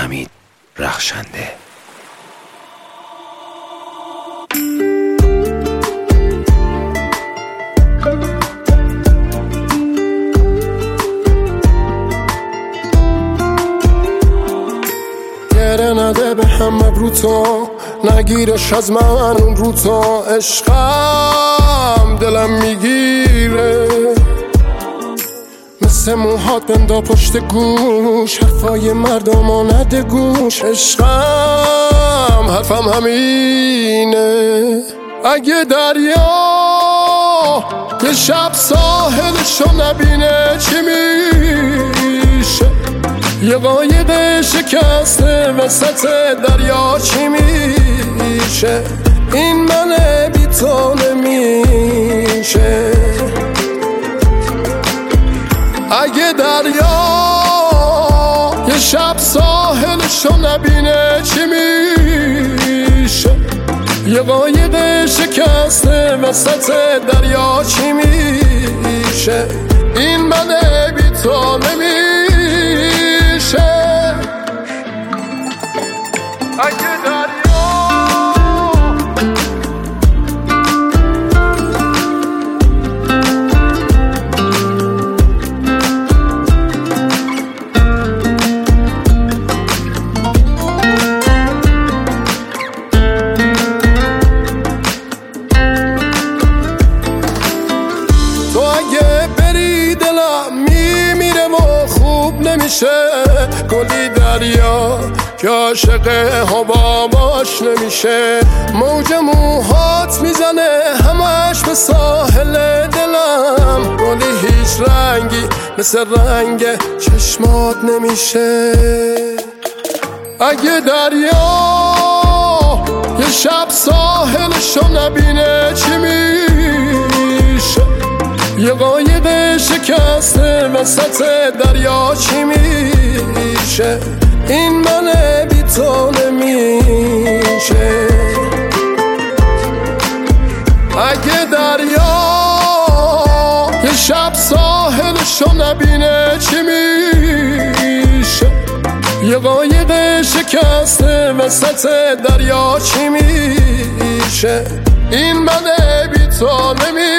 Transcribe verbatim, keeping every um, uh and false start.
حمید رخشنده. گره نده به هم مبروتا، نگیرش از من اون روتا. عشقم دلم میگیره مثل موهات بندا پشت گوش، حرفای مردم نده گوش. عشقم حرفم همینه، اگه دریا یه شب ساحلشو نبینه چی میشه؟ یه قایق شکسته وسط دریا چی میشه؟ این منه بی تو نمیشه. اگه دریا یه شب ساحلشو نبینه چی میشه؟ یه قایق شکسته وسط دریا چی میشه؟ این منه بی تو نمیشه. اگه دریا تو اگه بری دلم میمیره و خوب نمیشه. گلی دریا که عاشق حباباش نمیشه. موج موهات میزنه همش به ساحل دلم. گلی هیچ رنگی مثل رنگ چشمات نمیشه. اگه دریا یه شب ساحلشو نبینه چی میشه؟ یه قایق شکسته وسط دریا چی میشه؟ این منه بی تو نمیشه. اگه دریا یه شب ساحلشو نبینه چی میشه؟ یه قایق شکسته وسط دریا چی میشه؟ این منه بی تو نمیشه.